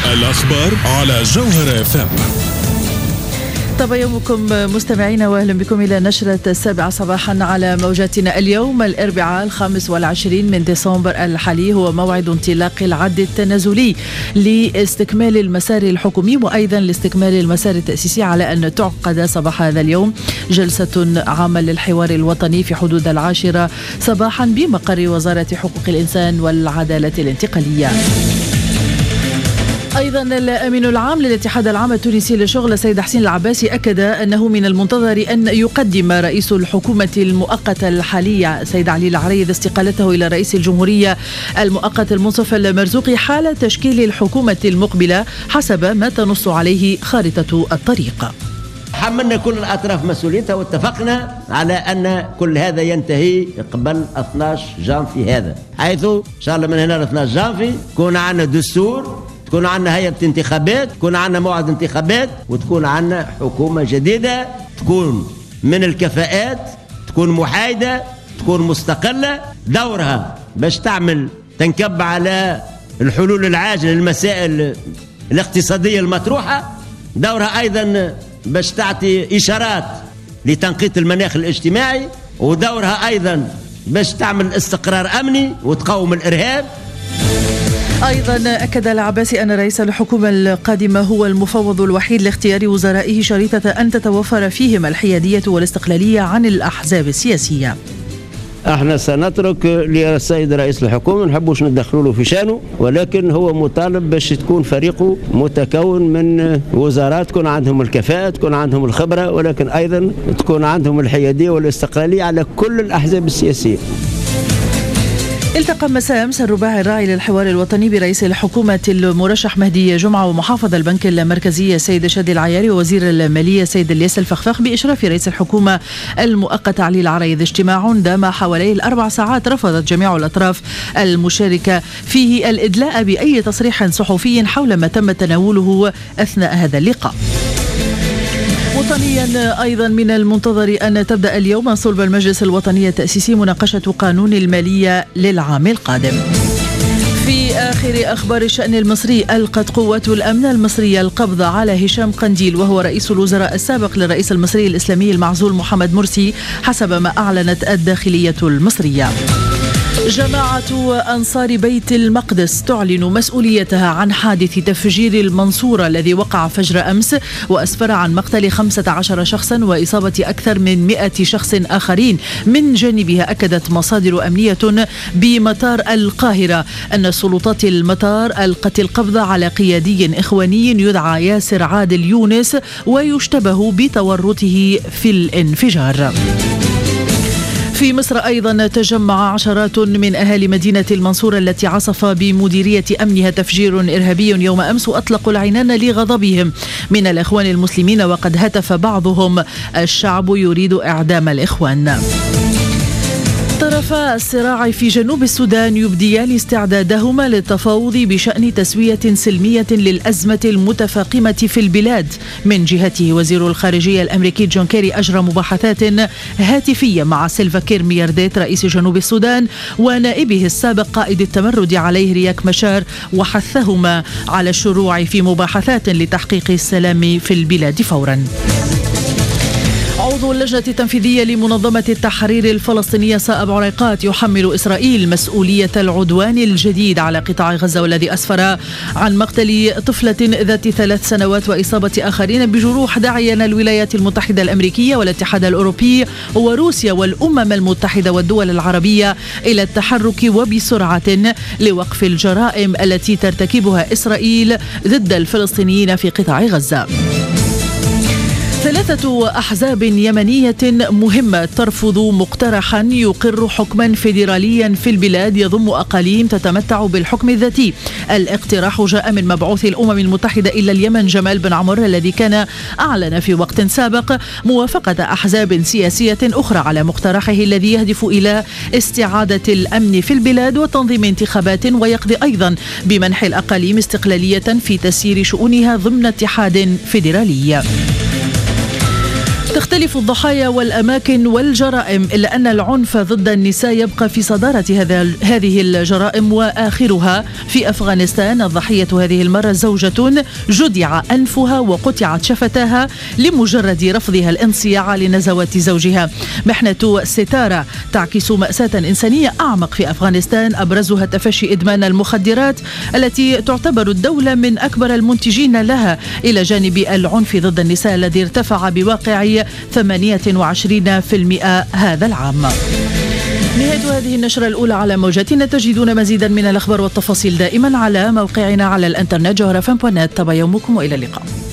الأخبار على جوهر FM. طب يومكم مستمعينا، واهلا بكم الى نشرة 7 صباحا على موجاتنا. اليوم الاربعاء 25 من ديسمبر الحالي هو موعد انطلاق العد التنازلي لاستكمال المسار الحكومي وايضا لاستكمال المسار التأسيسي، على ان تعقد صباح هذا اليوم جلسة عامة للحوار الوطني في حدود 10 صباحا بمقر وزارة حقوق الإنسان والعدالة الانتقالية. أيضا الأمين العام للاتحاد العام التونسي للشغل سيد حسين العباسي أكد أنه من المنتظر أن يقدم رئيس الحكومة المؤقتة الحالية سيد علي العريض استقالته إلى رئيس الجمهورية المؤقت المنصف المرزوقي حال تشكيل الحكومة المقبلة حسب ما تنص عليه خارطة الطريق. حملنا كل الأطراف مسؤوليتها واتفقنا على أن كل هذا ينتهي قبل 12 جانفي هذا، حيث إن شاء الله من هنا ل 12 جانفي يكون عندنا دستور، تكون عندنا هيئة انتخابات، تكون عندنا موعد انتخابات، وتكون عندنا حكومة جديدة تكون من الكفاءات، تكون محايدة، تكون مستقلة، دورها باش تعمل تنكب على الحلول العاجلة للمسائل الاقتصادية المطروحة، دورها أيضا باش تعطي إشارات لتنقية المناخ الاجتماعي، ودورها أيضا باش تعمل استقرار أمني وتقاوم الإرهاب. أيضا أكد العباسي أن رئيس الحكومة القادمة هو المفوض الوحيد لاختيار وزرائه شريطة أن تتوفر فيهم الحيادية والاستقلالية عن الأحزاب السياسية. احنا سنترك للسيد رئيس الحكومة، نحبوش ندخلوا له في شانه، ولكن هو مطالب باش تكون فريقه متكون من وزارات تكون عندهم الكفاءة، تكون عندهم الخبرة، ولكن أيضا تكون عندهم الحيادية والاستقلالية على كل الأحزاب السياسية. التقى مساء أمس الرباعي الراعي للحوار الوطني برئيس الحكومة المرشح مهدي جمعة ومحافظ البنك المركزي سيد شادي العياري ووزير المالية سيد الياس الفخفاخ بإشراف رئيس الحكومة المؤقت علي العريض. اجتماع دام حوالي 4 ساعات رفضت جميع الأطراف المشاركة فيه الإدلاء بأي تصريح صحفي حول ما تم تناوله أثناء هذا اللقاء. وطنيا أيضا من المنتظر أن تبدأ اليوم صلب المجلس الوطني التأسيسي مناقشة قانون المالية للعام القادم. في آخر أخبار الشأن المصري، ألقت قوات الأمن المصرية القبض على هشام قنديل وهو رئيس الوزراء السابق للرئيس المصري الإسلامي المعزول محمد مرسي حسب ما أعلنت الداخلية المصرية. جماعة أنصار بيت المقدس تعلن مسؤوليتها عن حادث تفجير المنصورة الذي وقع فجر أمس وأسفر عن مقتل 15 شخصا وإصابة أكثر من 100 شخص آخرين. من جانبها أكدت مصادر أمنية بمطار القاهرة أن سلطات المطار ألقت القبض على قيادي إخواني يدعى ياسر عادل يونس ويشتبه بتورطه في الانفجار. في مصر أيضا تجمع عشرات من أهالي مدينة المنصورة التي عصف بمديرية أمنها تفجير إرهابي يوم أمس وأطلقوا العنان لغضبهم من الإخوان المسلمين، وقد هتف بعضهم الشعب يريد إعدام الإخوان. طرفا الصراع في جنوب السودان يبديان استعدادهما للتفاوض بشأن تسوية سلمية للأزمة المتفاقمة في البلاد. من جهته وزير الخارجية الأمريكي جون كيري أجرى مباحثات هاتفية مع سيلفا كير ميارديت رئيس جنوب السودان ونائبه السابق قائد التمرد عليه رياك مشار، وحثهما على الشروع في مباحثات لتحقيق السلام في البلاد فورا. عضو اللجنة التنفيذية لمنظمة التحرير الفلسطينية صائب عريقات يحمل إسرائيل مسؤولية العدوان الجديد على قطاع غزة والذي أسفر عن مقتل طفلة ذات 3 سنوات وإصابة آخرين بجروح، داعيا الولايات المتحدة الأمريكية والاتحاد الأوروبي وروسيا والأمم المتحدة والدول العربية إلى التحرك وبسرعة لوقف الجرائم التي ترتكبها إسرائيل ضد الفلسطينيين في قطاع غزة. 3 أحزاب يمنية مهمة ترفض مقترحا يقر حكما فيدراليا في البلاد يضم أقاليم تتمتع بالحكم الذاتي. الاقتراح جاء من مبعوث الأمم المتحدة إلى اليمن جمال بن عمر الذي كان أعلن في وقت سابق موافقة أحزاب سياسية أخرى على مقترحه الذي يهدف إلى استعادة الأمن في البلاد وتنظيم انتخابات، ويقضي أيضا بمنح الأقاليم استقلالية في تسيير شؤونها ضمن اتحاد فيدرالي. تختلف الضحايا والأماكن والجرائم، إلا أن العنف ضد النساء يبقى في صدارة هذه الجرائم وآخرها في أفغانستان. الضحية هذه المرة زوجة جدع أنفها وقطعت شفتاها لمجرد رفضها الانصياع لنزوات زوجها. محنة ستارة تعكس مأساة إنسانية أعمق في أفغانستان، أبرزها تفشي إدمان المخدرات التي تعتبر الدولة من أكبر المنتجين لها، إلى جانب العنف ضد النساء الذي ارتفع بواقع 28% هذا العام. نهاية هذه النشرة الأولى على موجاتنا. تجدون مزيدا من الأخبار والتفاصيل دائما على موقعنا على الإنترنت جوهرفم.net. تابع يومكم وإلى اللقاء.